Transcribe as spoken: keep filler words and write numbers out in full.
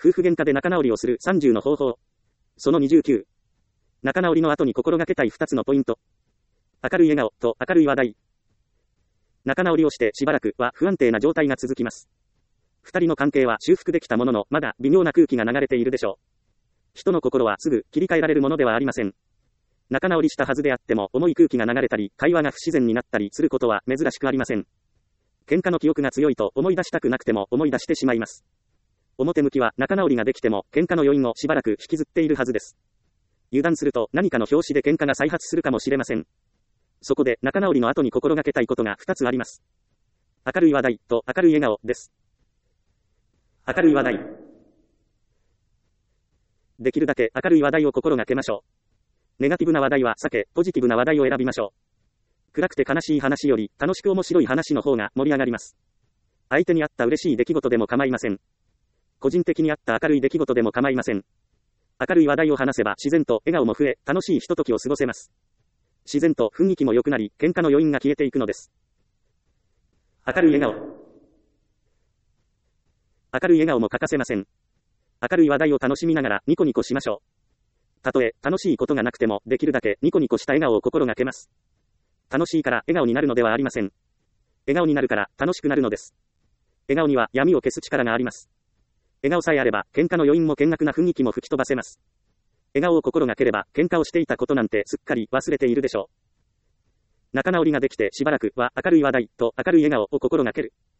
夫婦喧嘩で仲直りをするさんじゅうの方法。そのにじゅうきゅう。仲直りの後に心がけたいふたつのポイント。明るい笑顔と明るい話題。仲直りをしてしばらくは不安定な状態が続きます。二人の関係は修復できたものの、まだ微妙な空気が流れているでしょう。人の心はすぐ切り替えられるものではありません。仲直りしたはずであっても重い空気が流れたり、会話が不自然になったりすることは珍しくありません。喧嘩の記憶が強いと思い出したくなくても思い出してしまいます。表向きは仲直りができても喧嘩の余韻をしばらく引きずっているはずです。油断すると何かの拍子で喧嘩が再発するかもしれません。そこで仲直りの後に心がけたいことがふたつあります。明るい話題と明るい笑顔です。明るい話題。できるだけ明るい話題を心がけましょう。ネガティブな話題は避け、ポジティブな話題を選びましょう。暗くて悲しい話より楽しく面白い話の方が盛り上がります。相手にあった嬉しい出来事でも構いません。個人的にあった明るい出来事でも構いません。明るい話題を話せば自然と笑顔も増え、楽しいひとときを過ごせます。自然と雰囲気も良くなり、喧嘩の余韻が消えていくのです。明るい笑顔。明るい笑顔も欠かせません。明るい話題を楽しみながらニコニコしましょう。たとえ楽しいことがなくてもできるだけニコニコした笑顔を心がけます。楽しいから笑顔になるのではありません。笑顔になるから楽しくなるのです。笑顔には闇を消す力があります。笑顔さえあれば喧嘩の余韻も険悪な雰囲気も吹き飛ばせます。笑顔を心がければ喧嘩をしていたことなんてすっかり忘れているでしょう。仲直りができてしばらくは明るい話題と明るい笑顔を心がける。